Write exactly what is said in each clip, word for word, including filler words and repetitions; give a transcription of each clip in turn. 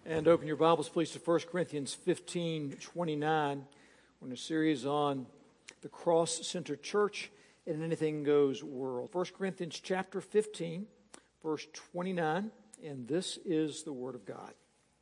And open your Bibles, please, to First Corinthians fifteen twenty-nine. We're in a series on the cross-centered church in an anything goes world. First Corinthians chapter fifteen, verse twenty-nine, and this is the Word of God.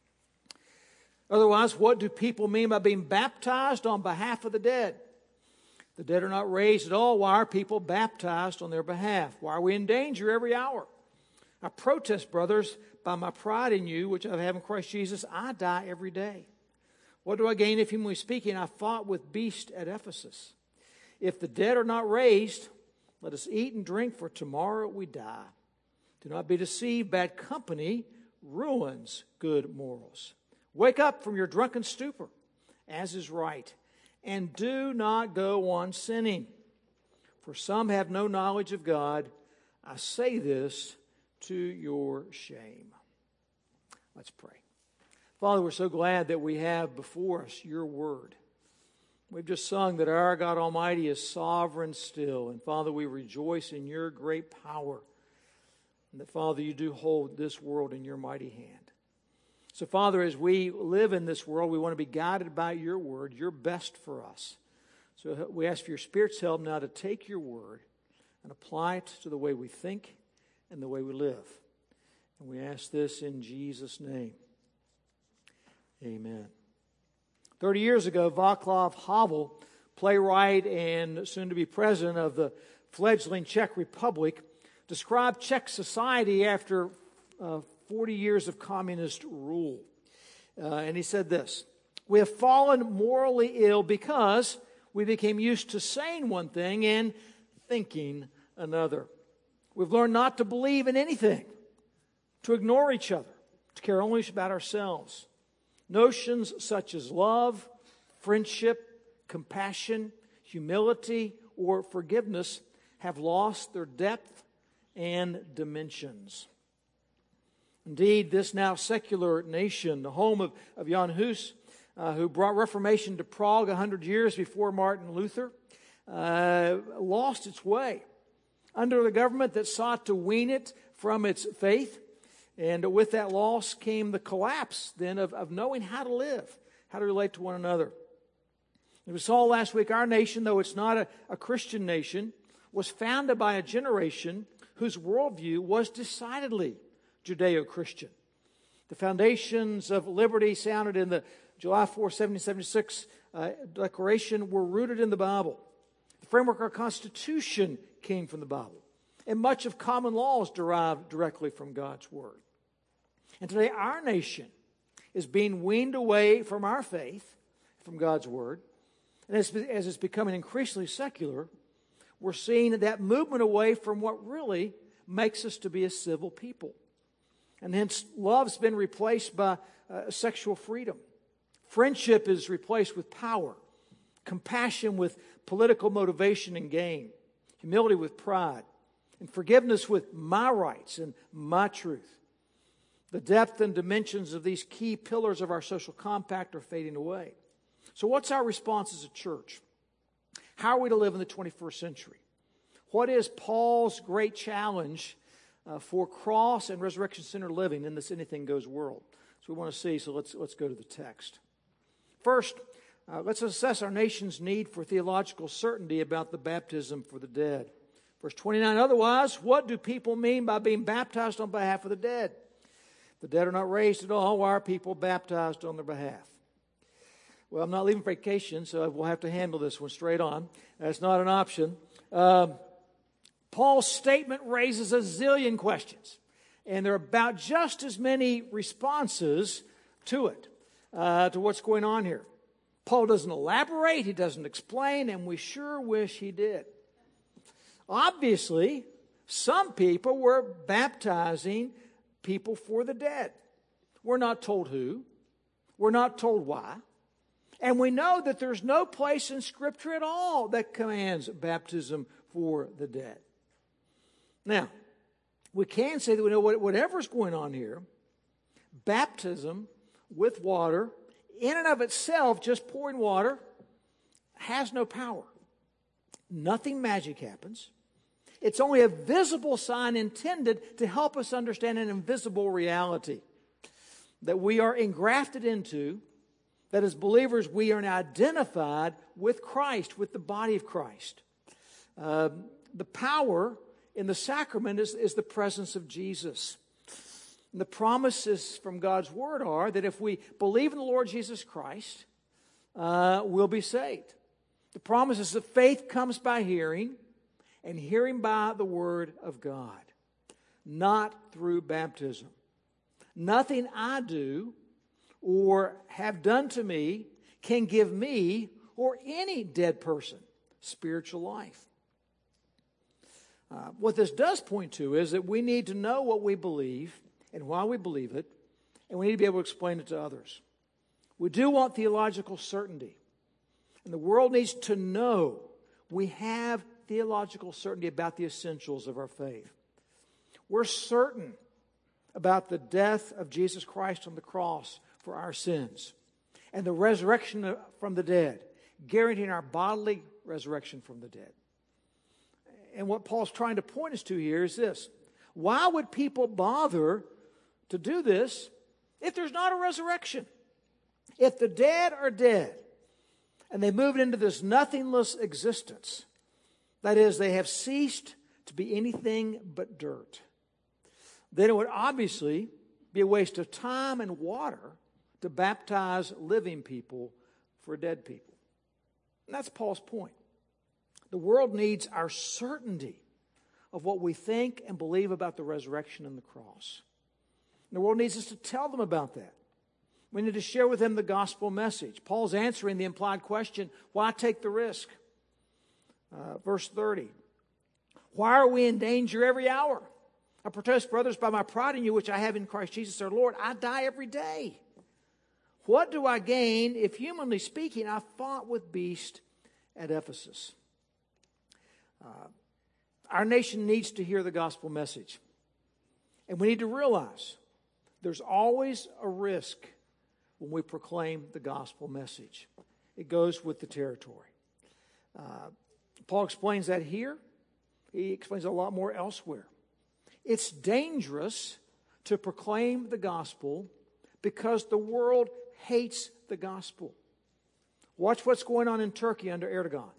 Otherwise, what do people mean by being baptized on behalf of the dead? The dead are not raised at all. Why are people baptized on their behalf? Why are we in danger every hour? I protest, brothers, by my pride in you, which I have in Christ Jesus, I die every day. What do I gain if humanly speaking I fought with beasts at Ephesus? If the dead are not raised, let us eat and drink, for tomorrow we die. Do not be deceived. Bad company ruins good morals. Wake up from your drunken stupor, as is right, and do not go on sinning. For some have no knowledge of God. I say this to your shame. Let's pray. Father, we're so glad that we have before us your word. We've just sung that our God Almighty is sovereign still. And Father, we rejoice in your great power. And that, Father, you do hold this world in your mighty hand. So, Father, as we live in this world, we want to be guided by your word, your best for us. So we ask for your Spirit's help now to take your word and apply it to the way we think and the way we live. And we ask this in Jesus' name. Amen. Thirty years ago, Václav Havel, playwright and soon-to-be president of the fledgling Czech Republic, described Czech society after uh, forty years of communist rule. Uh, and he said this: "We have fallen morally ill because we became used to saying one thing and thinking another. We've learned not to believe in anything, to ignore each other, to care only about ourselves. Notions such as love, friendship, compassion, humility, or forgiveness have lost their depth and dimensions." Indeed, this now secular nation, the home of, of Jan Hus, uh, who brought Reformation to Prague a hundred years before Martin Luther, uh, lost its way under the government that sought to wean it from its faith. And with that loss came the collapse then of, of knowing how to live, how to relate to one another. As we saw last week, our nation, though it's not a, a Christian nation, was founded by a generation whose worldview was decidedly Judeo-Christian. The foundations of liberty sounded in the July fourth, seventeen seventy-six uh, Declaration were rooted in the Bible. The framework of our Constitution came from the Bible. And much of common law is derived directly from God's Word. And today our nation is being weaned away from our faith, from God's Word. And as, as it's becoming increasingly secular, we're seeing that movement away from what really makes us to be a civil people. And hence love's been replaced by uh, sexual freedom. Friendship is replaced with power. Compassion with political motivation and gain. Humility with pride. And forgiveness with my rights and my truth. The depth and dimensions of these key pillars of our social compact are fading away. So what's our response as a church? How are we to live in the twenty-first century? What is Paul's great challenge uh, for cross and resurrection-centered living in this anything goes world? So we want to see, so let's, let's go to the text. First, uh, let's assess our nation's need for theological certainty about the baptism for the dead. Verse twenty-nine, otherwise, what do people mean by being baptized on behalf of the dead? The dead are not raised at all. Why are people baptized on their behalf? Well, I'm not leaving vacation, so we'll have to handle this one straight on. That's not an option. Um, Paul's statement raises a zillion questions, and there are about just as many responses to it, uh, to what's going on here. Paul doesn't elaborate, he doesn't explain, and we sure wish he did. Obviously, some people were baptizing people for the dead. We're not told who. We're not told why. And we know that there's no place in Scripture at all that commands baptism for the dead. Now, we can say that we know whatever's going on here, baptism with water, in and of itself, just pouring water, has no power. Nothing magic happens. It's only a visible sign intended to help us understand an invisible reality. that we are engrafted into, that as believers we are now identified with Christ, with the body of Christ. Uh, the power in the sacrament is, is the presence of Jesus. And the promises from God's Word are that if we believe in the Lord Jesus Christ, uh, we'll be saved. The promise is that faith comes by hearing, and hearing by the Word of God, not through baptism. Nothing I do or have done to me can give me or any dead person spiritual life. Uh, what this does point to is that we need to know what we believe and why we believe it, and we need to be able to explain it to others. We do want theological certainty, and the world needs to know we have theological certainty about the essentials of our faith. We're certain about the death of Jesus Christ on the cross for our sins and the resurrection from the dead, guaranteeing our bodily resurrection from the dead. And what Paul's trying to point us to here is this. Why would people bother to do this if there's not a resurrection? If the dead are dead and they move into this nothingless existence, that is, they have ceased to be anything but dirt, then it would obviously be a waste of time and water to baptize living people for dead people. And that's Paul's point. The world needs our certainty of what we think and believe about the resurrection and the cross. And the world needs us to tell them about that. We need to share with them the gospel message. Paul's answering the implied question, why take the risk? Uh, verse thirty, why are we in danger every hour? I protest, brothers, by my pride in you, which I have in Christ Jesus our Lord, I die every day. What do I gain if, humanly speaking, I fought with beasts at Ephesus? Uh, our nation needs to hear the gospel message. And we need to realize there's always a risk when we proclaim the gospel message. It goes with the territory. Uh, Paul explains that here. He explains a lot more elsewhere. It's dangerous to proclaim the gospel because the world hates the gospel. Watch what's going on in Turkey under Erdogan.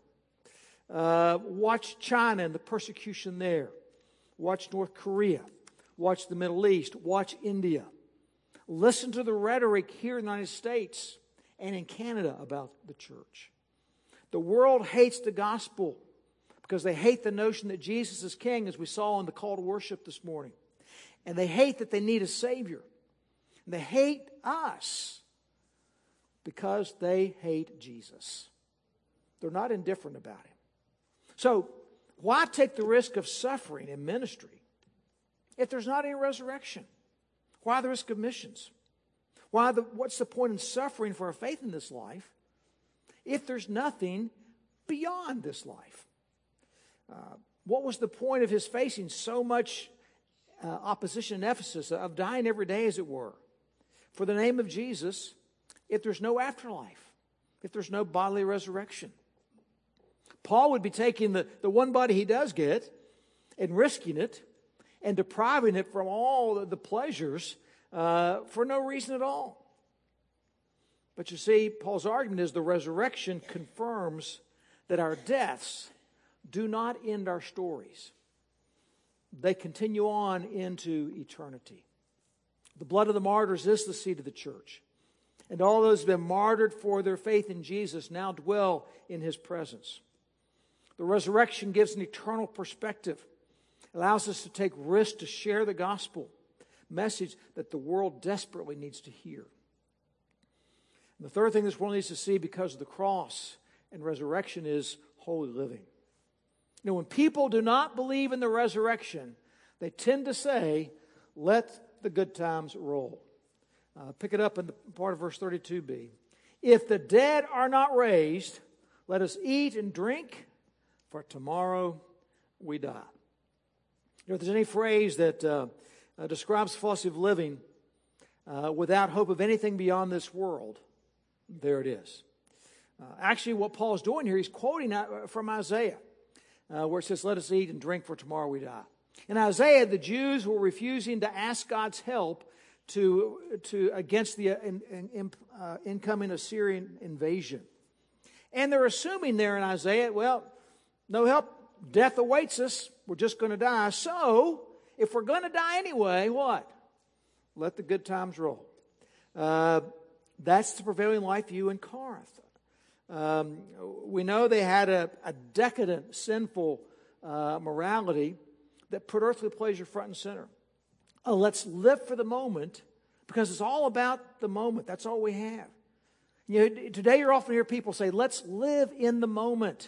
Uh, watch China and the persecution there. Watch North Korea. Watch the Middle East. Watch India. Listen to the rhetoric here in the United States and in Canada about the church. The world hates the gospel because they hate the notion that Jesus is king, as we saw in the call to worship this morning. And they hate that they need a Savior. And they hate us because they hate Jesus. They're not indifferent about him. So, why take the risk of suffering in ministry if there's not any resurrection? Why the risk of missions? Why the, what's the point in suffering for our faith in this life if there's nothing beyond this life? Uh, what was the point of his facing so much uh, opposition in Ephesus, of dying every day, as it were, for the name of Jesus, if there's no afterlife, if there's no bodily resurrection? Paul would be taking the, the one body he does get and risking it and depriving it from all the pleasures uh, for no reason at all. But you see, Paul's argument is the resurrection confirms that our deaths do not end our stories. They continue on into eternity. The blood of the martyrs is the seed of the church. And all those who have been martyred for their faith in Jesus now dwell in his presence. The resurrection gives an eternal perspective. It allows us to take risks to share the gospel message that the world desperately needs to hear. And the third thing this world needs to see because of the cross and resurrection is holy living. You know, when people do not believe in the resurrection, they tend to say, let the good times roll. Uh, pick it up in the part of verse thirty-two b. If the dead are not raised, let us eat and drink, for tomorrow we die. You know, if there's any phrase that uh, uh, describes philosophy of living uh, without hope of anything beyond this world, there it is. Uh, actually, what Paul is doing here, he's quoting from Isaiah, uh, where it says, let us eat and drink, for tomorrow we die. In Isaiah, the Jews were refusing to ask God's help to, to against the uh, in, in, uh, incoming Assyrian invasion. And they're assuming there in Isaiah, well, no help, death awaits us. We're just going to die. So, if we're going to die anyway, what? Let the good times roll. Uh, that's the prevailing life view in Corinth. Um, we know they had a, a decadent, sinful uh, morality that put earthly pleasure front and center. Oh, let's live for the moment because it's all about the moment. That's all we have. You know, today you often hear people say, let's live in the moment.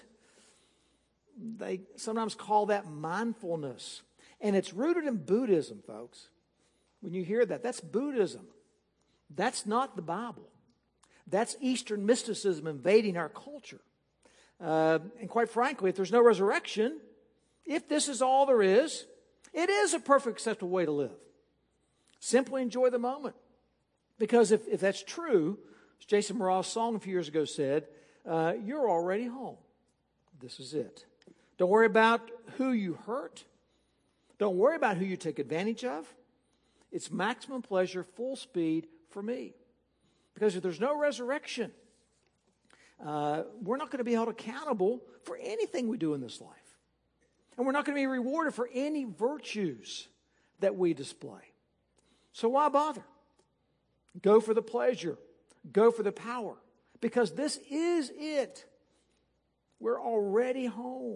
They sometimes call that mindfulness. And it's rooted in Buddhism, folks. When you hear that, that's Buddhism. That's not the Bible. That's Eastern mysticism invading our culture. Uh, and quite frankly, if there's no resurrection, if this is all there is, it is a perfect, acceptable way to live. Simply enjoy the moment. Because if, if that's true, as Jason Mraz's song a few years ago said, uh, you're already home. This is it. Don't worry about who you hurt. Don't worry about who you take advantage of. It's maximum pleasure, full speed for me. Because if there's no resurrection, uh, we're not going to be held accountable for anything we do in this life. And we're not going to be rewarded for any virtues that we display. So why bother? Go for the pleasure. Go for the power. Because this is it. We're already home.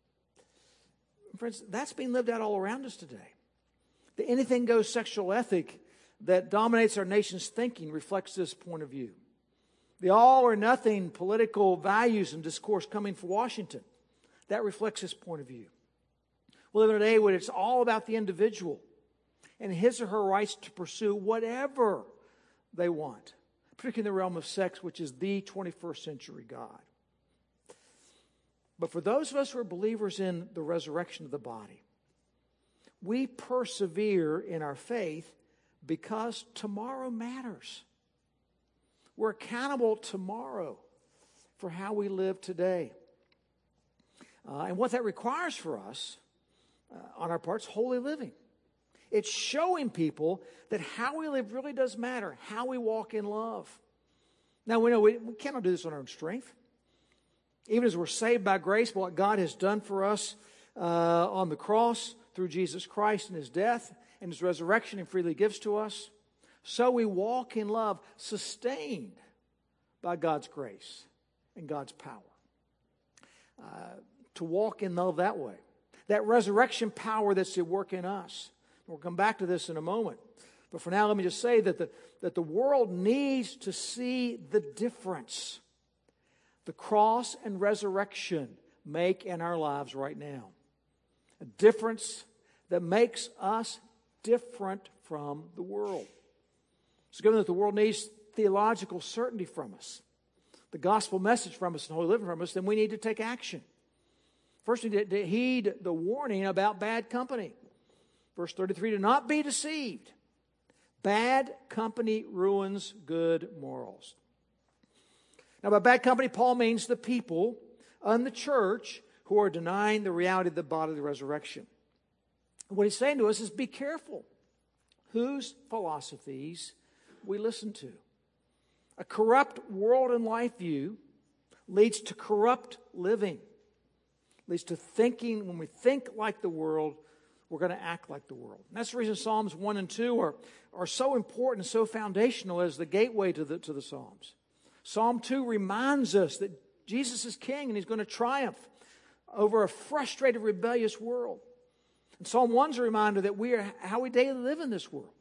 Friends, that's being lived out all around us today. The anything goes sexual ethic that dominates our nation's thinking reflects this point of view. The all or nothing political values and discourse coming from Washington, that reflects this point of view. We live in a day where it's all about the individual and his or her rights to pursue whatever they want, particularly in the realm of sex, which is the twenty-first century God. But for those of us who are believers in the resurrection of the body, we persevere in our faith because tomorrow matters. We're accountable tomorrow for how we live today. Uh, and what that requires for us, uh, on our parts, holy living. It's showing people that how we live really does matter, how we walk in love. Now, we know we, we cannot do this on our own strength. Even as we're saved by grace, what God has done for us uh, on the cross through Jesus Christ and His death and His resurrection and freely gives to us, so we walk in love, sustained by God's grace and God's power. Uh, to walk in love that way. That resurrection power that's at work in us. We'll come back to this in a moment. But for now, let me just say that the, that the world needs to see the difference the cross and resurrection make in our lives right now. A difference that makes us different from the world. So given that the world needs theological certainty from us, the gospel message from us and holy living from us, then we need to take action. First, we need to heed the warning about bad company. Verse thirty-three, do not be deceived. Bad company ruins good morals. Now, by bad company, Paul means the people in the church who are denying the reality of the bodily resurrection. What he's saying to us is be careful whose philosophies we listen to. A corrupt world and life view leads to corrupt living. Leads to thinking, when we think like the world, we're going to act like the world. And that's the reason Psalms one and two are, are so important and so foundational as the gateway to the, to the Psalms. Psalm two reminds us that Jesus is king and He's going to triumph over a frustrated, rebellious world. And Psalm one is a reminder that we are how we daily live in this world.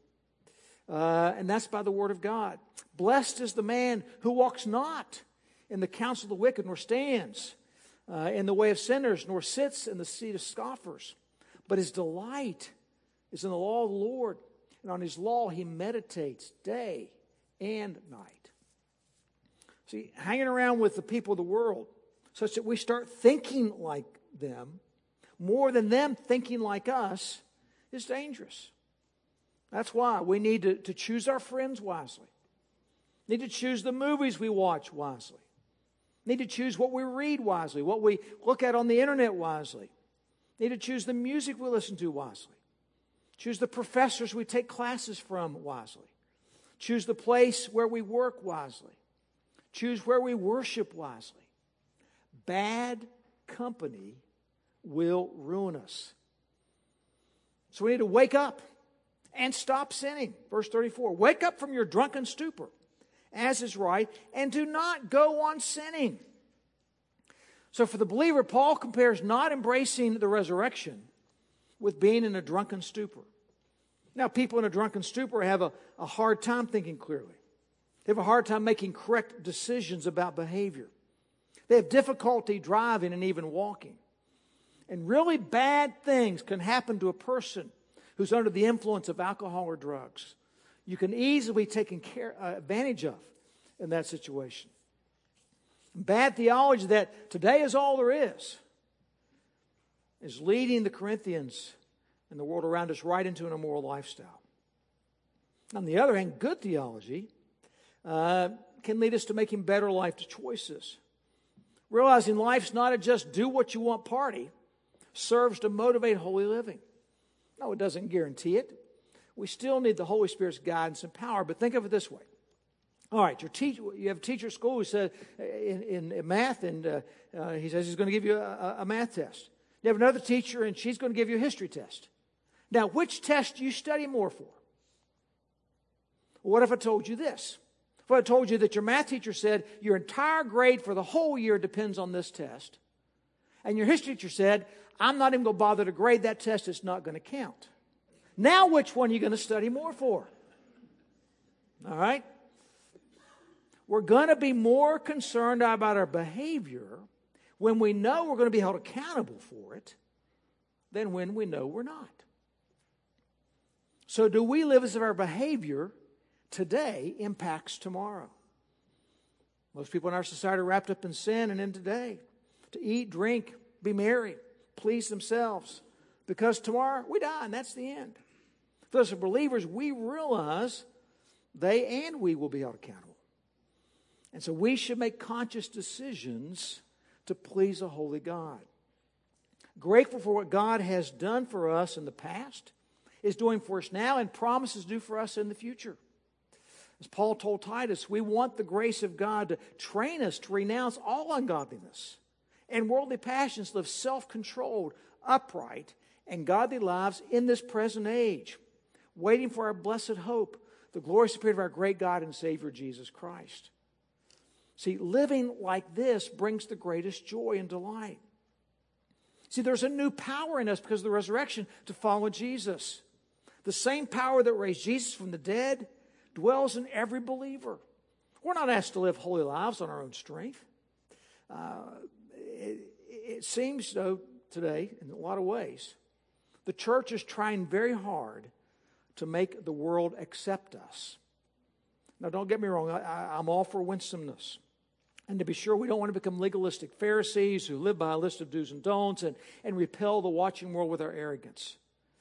Uh, and that's by the word of God. Blessed is the man who walks not in the counsel of the wicked, nor stands uh, in the way of sinners, nor sits in the seat of scoffers. But his delight is in the law of the Lord, and on His law he meditates day and night. See, hanging around with the people of the world such that we start thinking like them more than them thinking like us is dangerous. That's why we need to, to choose our friends wisely. Need to choose the movies we watch wisely. Need to choose what we read wisely, what we look at on the internet wisely. Need to choose the music we listen to wisely. Choose the professors we take classes from wisely. Choose the place where we work wisely. Choose where we worship wisely. Bad company will ruin us. So we need to wake up and stop sinning. Verse thirty-four, wake up from your drunken stupor, as is right, and do not go on sinning. So for the believer, Paul compares not embracing the resurrection with being in a drunken stupor. Now, people in a drunken stupor have a, a hard time thinking clearly. They have a hard time making correct decisions about behavior. They have difficulty driving and even walking. And really bad things can happen to a person who's under the influence of alcohol or drugs. You can easily be taken care, uh, advantage of in that situation. Bad theology that today is all there is is leading the Corinthians and the world around us right into an immoral lifestyle. On the other hand, good theology uh, can lead us to making better life choices. Realizing life's not a just do what you want party, serves to motivate holy living. No, it doesn't guarantee it. We still need the Holy Spirit's guidance and power, but think of it this way. All right, your teacher, you have a teacher at school who said in, in, in math, and uh, uh, he says he's going to give you a, a math test. You have another teacher, and she's going to give you a history test. Now, which test do you study more for? What if I told you this? What if I told you that your math teacher said your entire grade for the whole year depends on this test, and your history teacher said, I'm not even going to bother to grade that test, it's not going to count. Now, which one are you going to study more for? All right? We're going to be more concerned about our behavior when we know we're going to be held accountable for it than when we know we're not. So do we live as if our behavior today impacts tomorrow? Most people in our society are wrapped up in sin and in today. To eat, drink, be merry, please themselves. Because tomorrow we die and that's the end. For those believers, we realize they and we will be held accountable. And so we should make conscious decisions to please a holy God. Grateful for what God has done for us in the past, is doing for us now, and promises to do for us in the future. As Paul told Titus, we want the grace of God to train us to renounce all ungodliness and worldly passions, live self-controlled, upright, and godly lives in this present age, waiting for our blessed hope, the glorious appearing of our great God and Savior, Jesus Christ. See, living like this brings the greatest joy and delight. See, there's a new power in us because of the resurrection to follow Jesus. The same power that raised Jesus from the dead dwells in every believer. We're not asked to live holy lives on our own strength. Uh, it, it seems, though, today, in a lot of ways, the church is trying very hard to make the world accept us. Now, don't get me wrong. I, I, I'm all for winsomeness. And to be sure, we don't want to become legalistic Pharisees who live by a list of do's and don'ts and, and repel the watching world with our arrogance.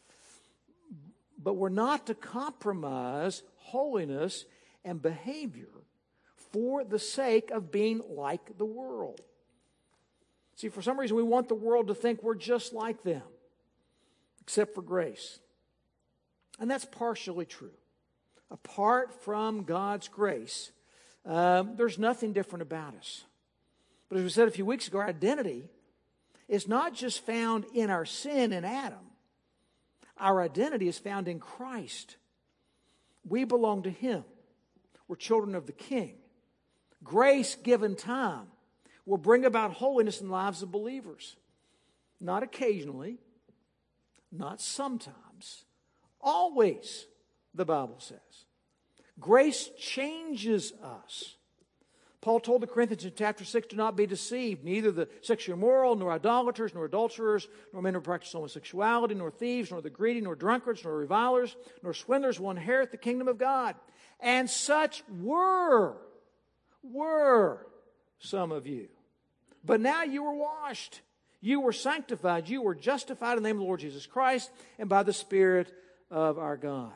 But we're not to compromise holiness and behavior for the sake of being like the world. See, for some reason, we want the world to think we're just like them, except for grace. And that's partially true. Apart from God's grace, um, there's nothing different about us. But as we said a few weeks ago, our identity is not just found in our sin in Adam. Our identity is found in Christ. We belong to Him. We're children of the King. Grace given time will bring about holiness in the lives of believers. Not occasionally, not sometimes, always, the Bible says. Grace changes us. Paul told the Corinthians in chapter six, do not be deceived. Neither the sexually immoral, nor idolaters, nor adulterers, nor men who practice homosexuality, nor thieves, nor the greedy, nor drunkards, nor revilers, nor swindlers will inherit the kingdom of God. And such were, were some of you. But now you were washed. You were sanctified. You were justified in the name of the Lord Jesus Christ and by the Spirit of our God.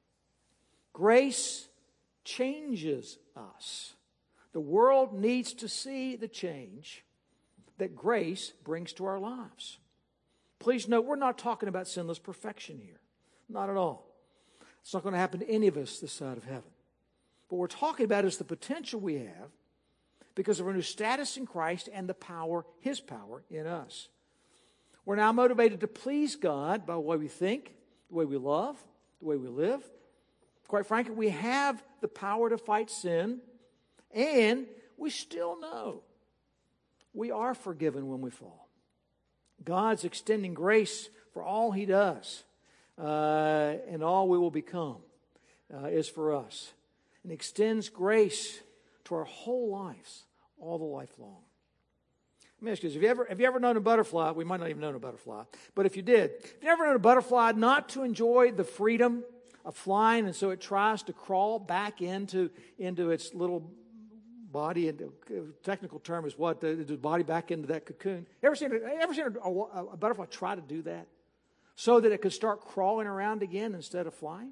Grace changes us. The world needs to see the change that grace brings to our lives. Please note, we're not talking about sinless perfection here. Not at all. It's not going to happen to any of us this side of heaven. What we're talking about is the potential we have because of our new status in Christ and the power, His power in us. We're now motivated to please God by the way we think, the way we love, the way we live. Quite frankly, we have the power to fight sin, and we still know we are forgiven when we fall. God's extending grace for all He does uh, and all we will become uh, is for us. And extends grace to our whole lives, all the life long. Let me ask you this. Have you ever, have you ever known a butterfly? We might not even know a butterfly. But if you did, have you ever known a butterfly not to enjoy the freedom of flying, and so it tries to crawl back into, into its little body, and the technical term is what? The, the body back into that cocoon. Ever seen, ever seen a, a, a butterfly try to do that so that it could start crawling around again instead of flying?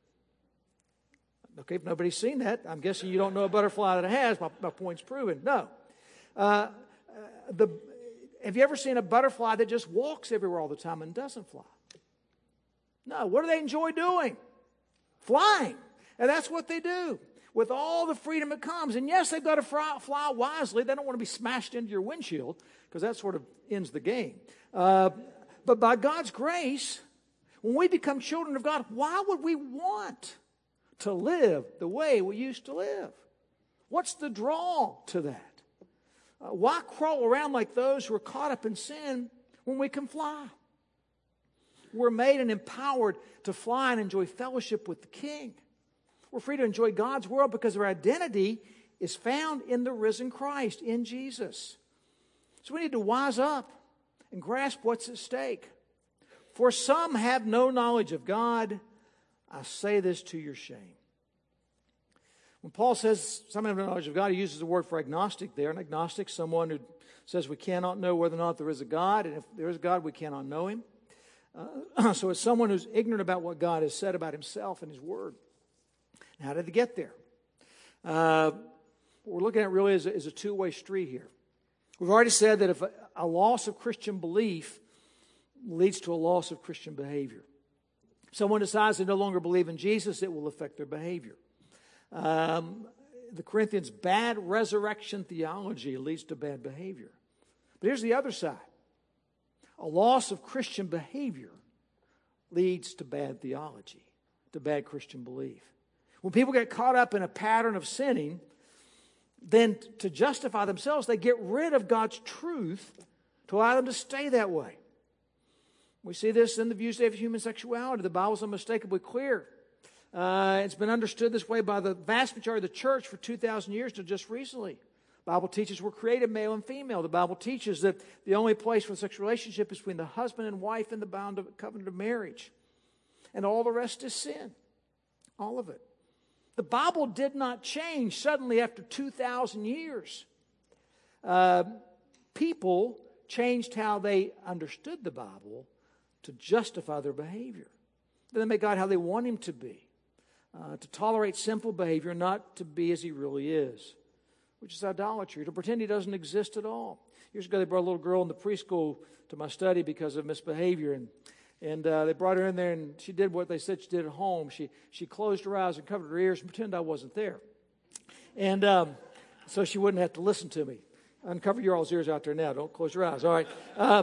Okay, if nobody's seen that, I'm guessing you don't know a butterfly that has. My, my point's proven. No. Uh, uh, the, have you ever seen a butterfly that just walks everywhere all the time and doesn't fly? No. What do they enjoy doing? Flying. And that's what they do with all the freedom it comes. And yes, they've got to fly, fly wisely. They don't want to be smashed into your windshield because that sort of ends the game. Uh, but by God's grace, when we become children of God, why would we want to live the way we used to live? What's the draw to that? Uh, why crawl around like those who are caught up in sin when we can fly? We're made and empowered to fly and enjoy fellowship with the King. We're free to enjoy God's world because our identity is found in the risen Christ, in Jesus. So we need to wise up and grasp what's at stake. For some have no knowledge of God. I say this to your shame. When Paul says some have no knowledge of God, he uses the word for agnostic there. An agnostic, someone who says we cannot know whether or not there is a God, and if there is a God, we cannot know Him. Uh, so it's someone who's ignorant about what God has said about Himself and His Word. How did they get there? Uh, what we're looking at really is a, is a two-way street here. We've already said that if a, a loss of Christian belief leads to a loss of Christian behavior. If someone decides they no longer believe in Jesus, it will affect their behavior. Um, the Corinthians' bad resurrection theology leads to bad behavior. But here's the other side. A loss of Christian behavior leads to bad theology, to bad Christian belief. When people get caught up in a pattern of sinning, then to justify themselves, they get rid of God's truth to allow them to stay that way. We see this in the views of human sexuality. The Bible is unmistakably clear. Uh, it's been understood this way by the vast majority of the church for two thousand years to just recently. The Bible teaches we're created male and female. The Bible teaches that the only place for a sexual relationship is between the husband and wife in the bound of covenant of marriage. And all the rest is sin. All of it. The Bible did not change suddenly after two thousand years. Uh, people changed how they understood the Bible to justify their behavior. They make God how they want Him to be. Uh, to tolerate sinful behavior, not to be as He really is, which is idolatry, to pretend He doesn't exist at all. Years ago, they brought a little girl in the preschool to my study because of misbehavior, and and uh, they brought her in there, and she did what they said she did at home. She she closed her eyes and covered her ears and pretended I wasn't there, and um, so she wouldn't have to listen to me. Uncover your all's ears out there now. Don't close your eyes. All right. Uh,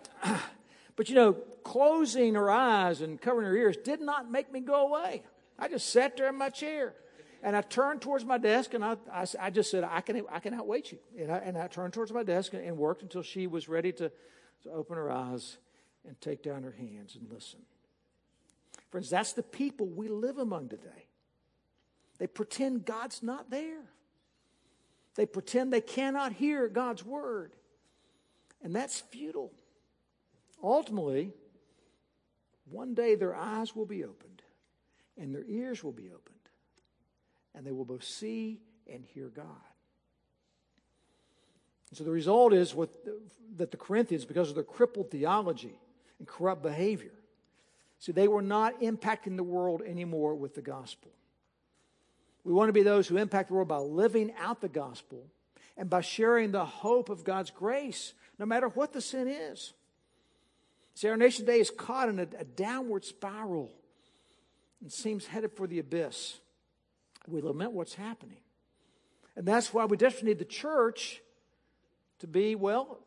but you know, closing her eyes and covering her ears did not make me go away. I just sat there in my chair. And I turned towards my desk, and I, I, I just said, I can I can outwait you. And I, and I turned towards my desk and, and worked until she was ready to, to open her eyes and take down her hands and listen. Friends, that's the people we live among today. They pretend God's not there. They pretend they cannot hear God's word. And that's futile. Ultimately, one day their eyes will be opened and their ears will be opened. And they will both see and hear God. And so the result is what the, that the Corinthians, because of their crippled theology and corrupt behavior, see, they were not impacting the world anymore with the gospel. We want to be those who impact the world by living out the gospel and by sharing the hope of God's grace, no matter what the sin is. See, our nation today is caught in a, a downward spiral and seems headed for the abyss. We lament what's happening. And that's why we desperately need the church to be, well,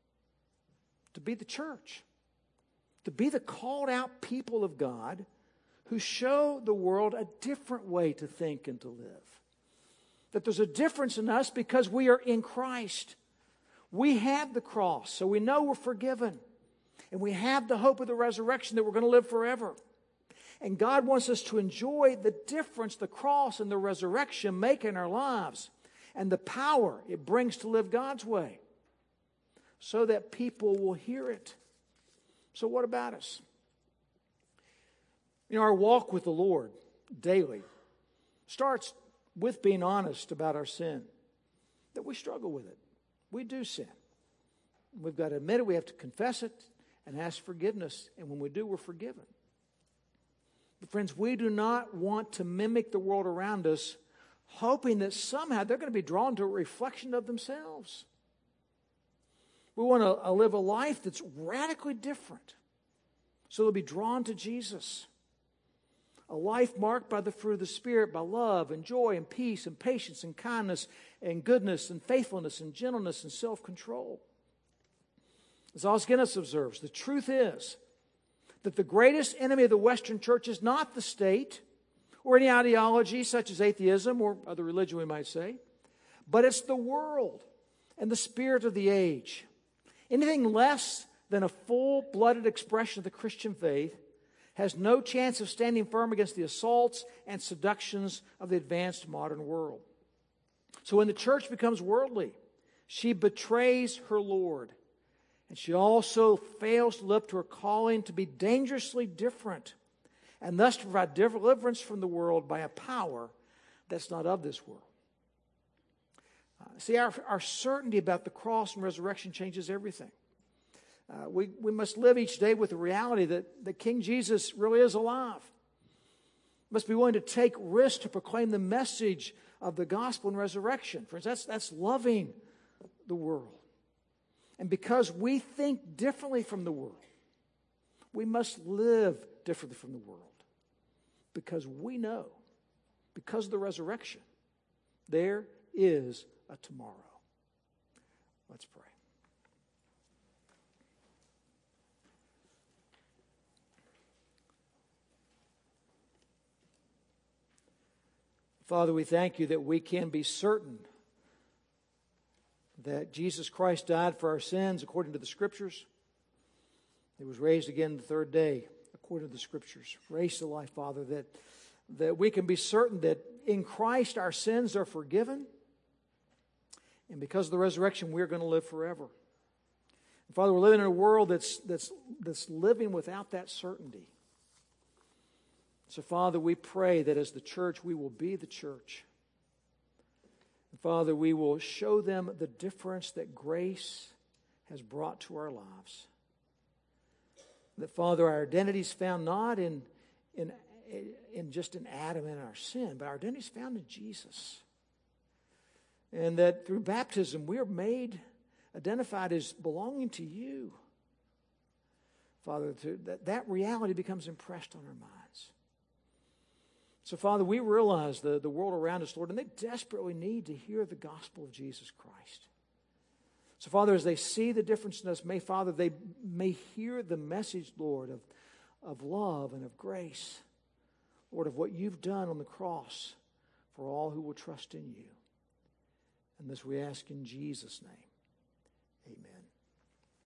to be the church. To be the called out people of God who show the world a different way to think and to live. That there's a difference in us because we are in Christ. We have the cross, so we know we're forgiven. And we have the hope of the resurrection that we're going to live forever. And God wants us to enjoy the difference the cross and the resurrection make in our lives and the power it brings to live God's way so that people will hear it. So what about us? You know, our walk with the Lord daily starts with being honest about our sin, that we struggle with it. We do sin. We've got to admit it. We have to confess it and ask forgiveness. And when we do, we're forgiven. But friends, we do not want to mimic the world around us, hoping that somehow they're going to be drawn to a reflection of themselves. We want to live a life that's radically different, so they'll be drawn to Jesus. A life marked by the fruit of the Spirit, by love and joy and peace and patience and kindness and goodness and faithfulness and gentleness and self-control. As Os Guinness observes, the truth is that the greatest enemy of the Western church is not the state or any ideology such as atheism or other religion we might say, but it's the world and the spirit of the age. Anything less than a full-blooded expression of the Christian faith has no chance of standing firm against the assaults and seductions of the advanced modern world. So when the church becomes worldly, she betrays her Lord. And she also fails to live up to her calling to be dangerously different and thus to provide deliverance from the world by a power that's not of this world. Uh, see, our, our certainty about the cross and resurrection changes everything. Uh, we, we must live each day with the reality that, that King Jesus really is alive. We must be willing to take risks to proclaim the message of the gospel and resurrection. Friends, that's, that's loving the world. And because we think differently from the world, we must live differently from the world. Because we know, because of the resurrection, there is a tomorrow. Let's pray. Father, we thank you that we can be certain that Jesus Christ died for our sins according to the Scriptures. He was raised again the third day according to the Scriptures. Raised to life, Father, that, that we can be certain that in Christ our sins are forgiven. And because of the resurrection, we're going to live forever. And Father, we're living in a world that's, that's, that's living without that certainty. So, Father, we pray that as the church, we will be the church. And Father, we will show them the difference that grace has brought to our lives. That, Father, our identity is found not in, in, in just in Adam and our sin, but our identity is found in Jesus. And that through baptism, we are made, identified as belonging to you. Father, to, that, that reality becomes impressed on our minds. So, Father, we realize the, the world around us, Lord, and they desperately need to hear the gospel of Jesus Christ. So, Father, as they see the difference in us, may, Father, they may hear the message, Lord, of, of love and of grace, Lord, of what you've done on the cross for all who will trust in you. And this we ask in Jesus' name.